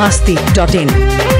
biharmasti.in।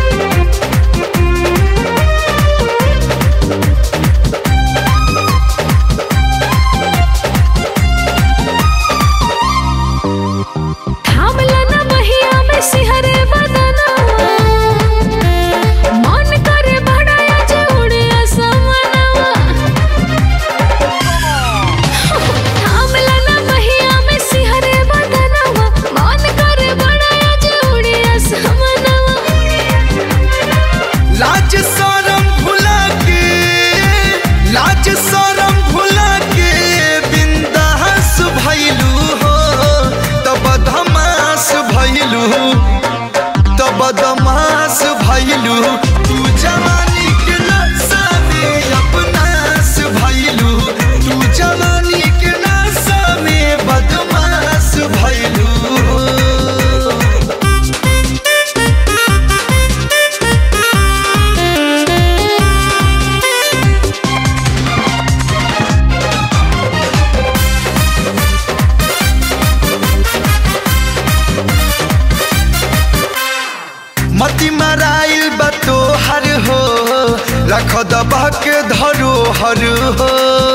बदमाश भइलू तू जवानी के नशा में अपनास भइलू तू जवानी के नशा में बदमाश भइलू। मती मराइल बतो हर हो रख दबा के धरो हर हो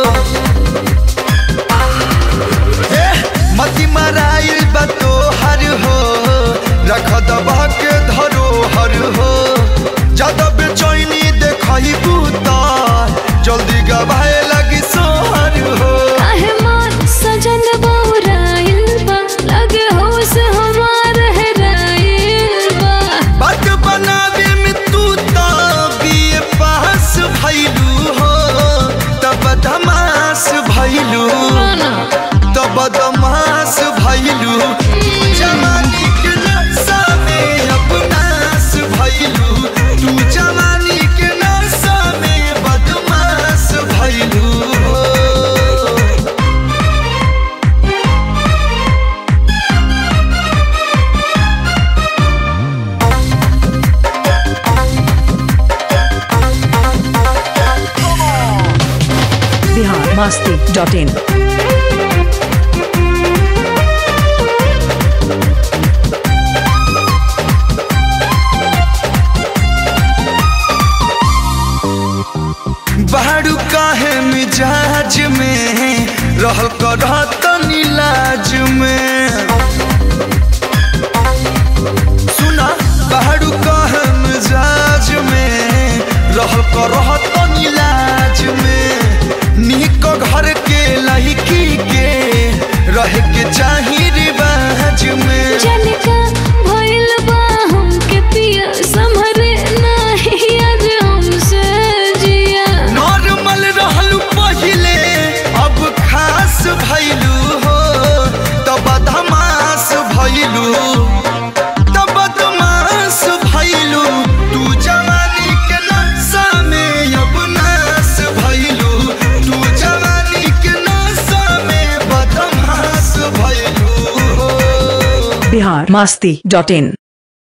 मती मराइल बतो हर हो रख दबा के धरो हर हो ज्यादा बेचैनी देखई बूता जल्दी गवाए लगी सोहर हो सजन बौराइल बा लगे होश हमार हेराइल बा बात बनावे में तू तो बीए पास भइलू हो तब बदमाश भइलू तब बदमाश भइलू जवानी के नशा में अपनास भइलू तू जवानी के नशा में बदमाश भइलू। biharmasti.in। बाड़ू काहे मिजाज में रहल करत नीलाज में सुना बाड़ू काहे मिजाज में रहल करत नीलाज में निक घर के लड़की के रह के चाही रिवाज में जनका भइल बा हमके पिया संभरे नाही आज हमसे जिया नॉर्मल रहलू पहिले अब खास भइलू हो तब बदमाश भइलू तब बदमाश भइलू तू जवानी के नशा में अब नाश भइलू तू जवानी के नशा में बदमाश भइलू। biharmasti.in।